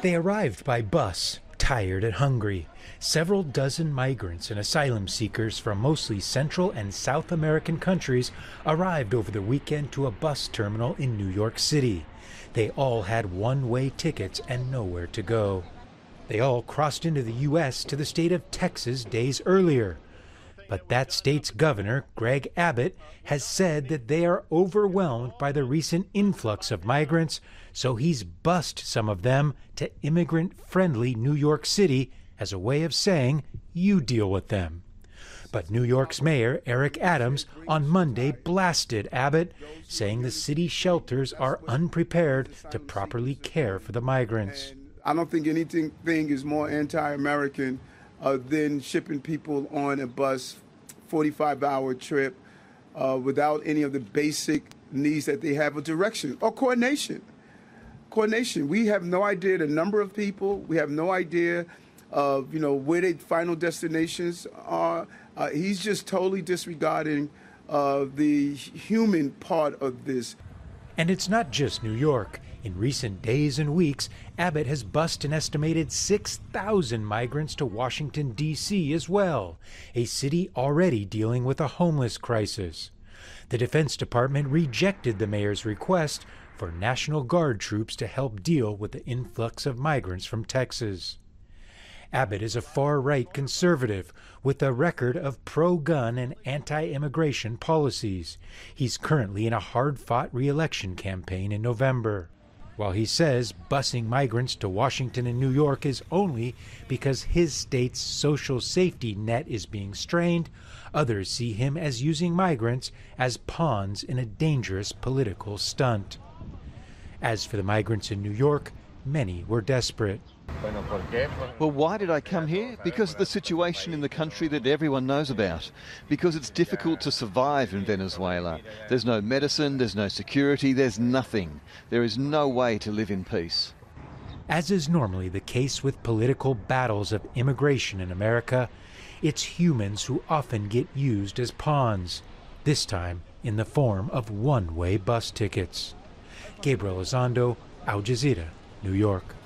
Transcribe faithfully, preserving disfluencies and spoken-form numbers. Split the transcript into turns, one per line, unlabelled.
They arrived by bus, tired and hungry. Several dozen migrants and asylum seekers from mostly Central and South American countries arrived over the weekend to a bus terminal in New York City. They all had one-way tickets and nowhere to go. They all crossed into the U S to the state of Texas days earlier. But that state's governor, Greg Abbott, has said that they are overwhelmed by the recent influx of migrants, so he's bused some of them to immigrant-friendly New York City as a way of saying, you deal with them. But New York's mayor, Eric Adams, on Monday blasted Abbott, saying the city shelters are unprepared to properly care for the migrants.
I don't think anything thing is more anti-American uh, than shipping people on a bus, forty-five hour trip, uh, without any of the basic needs that they have, of direction or coordination. Coordination. We have no idea the number of people. We have no idea of, you know, where their final destinations are. Uh, he's just totally disregarding uh, the human part of this.
And it's not just New York. In recent days and weeks, Abbott has bused an estimated six thousand migrants to Washington, D C as well, a city already dealing with a homeless crisis. The Defense Department rejected the mayor's request for National Guard troops to help deal with the influx of migrants from Texas. Abbott is a far-right conservative with a record of pro-gun and anti-immigration policies. He's currently in a hard-fought re-election campaign in November. While he says busing migrants to Washington and New York is only because his state's social safety net is being strained, others see him as using migrants as pawns in a dangerous political stunt. As for the migrants in New York, many were desperate.
Well, why did I come here? Because of the situation in the country that everyone knows about. Because it's difficult to survive in Venezuela. There's no medicine, there's no security, there's nothing. There is no way to live in peace.
As is normally the case with political battles of immigration in America, it's humans who often get used as pawns, this time in the form of one-way bus tickets. Gabriel Elizondo, Al Jazeera, New York.